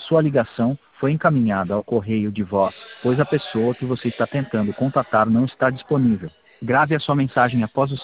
Sua ligação foi encaminhada ao correio de voz, pois a pessoa que você está tentando contatar não está disponível. Grave a sua mensagem após o